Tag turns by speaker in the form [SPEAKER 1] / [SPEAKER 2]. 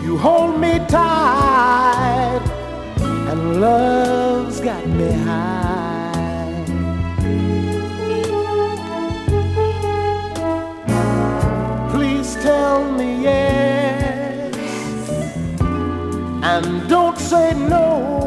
[SPEAKER 1] You hold me tight, and love's got me high. Please tell me yes, and don't say no.